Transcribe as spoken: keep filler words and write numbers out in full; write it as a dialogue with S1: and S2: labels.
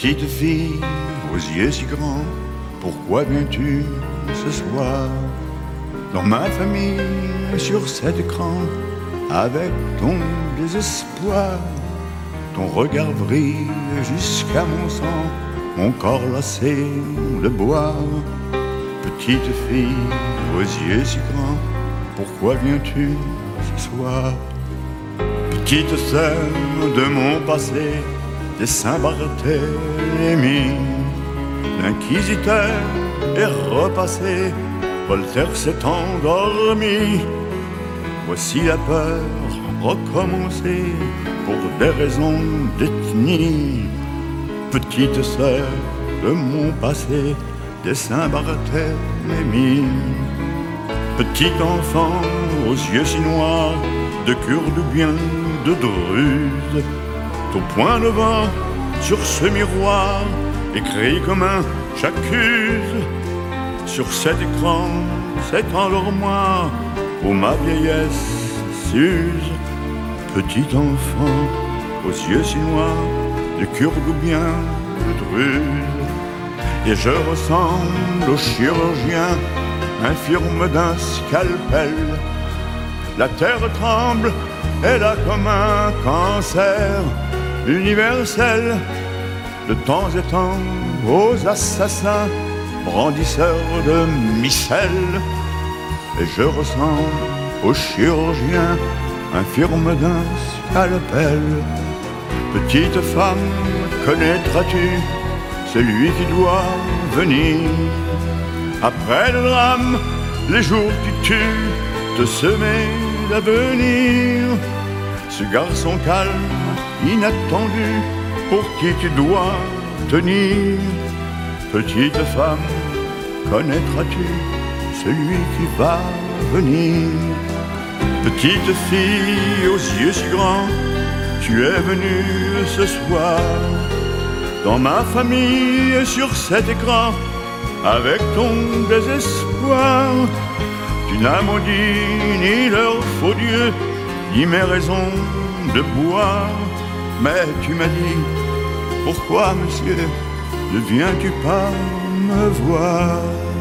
S1: Petite fille aux yeux si grands, pourquoi viens-tu ce soir dans ma famille sur cet écran avec ton désespoir? Ton regard brille jusqu'à mon sang, mon corps lassé de boire. Petite fille aux yeux si grands, pourquoi viens-tu ce soir? Petite sœur de mon passé, des Saint-Barthélemy, l'inquisiteur est repassé, Voltaire s'est endormi. Voici la peur recommencer pour des raisons d'ethnie. Petite sœur de mon passé, des Saint-Barthélemy, petit enfant aux yeux si noirs, de Kurde ou bien de Druze, ton point de vin sur ce miroir, écrit comme un j'accuse. Sur cet écran, cet endormoir où ma vieillesse s'use. Petit enfant aux yeux si noirs, de Kurde ou bien de Druze, et je ressemble au chirurgien infirme d'un scalpel. La terre tremble, elle a comme un cancer universel. De temps en temps aux assassins, brandisseurs de missel, et je ressemble au chirurgien infirme d'un scalpel. Petite femme, connaîtras-tu celui qui doit venir après le drame, les jours qui tuent, te semer d'avenir? Ce garçon calme, inattendu, pour qui tu dois tenir. Petite femme, connaîtras-tu celui qui va venir? Petite fille aux yeux si grands, tu es venue ce soir dans ma famille et sur cet écran avec ton désespoir. Tu n'as maudit ni leur faux Dieu, ni mes raisons de boire. Mais tu m'as dit, pourquoi monsieur ne viens-tu pas me voir?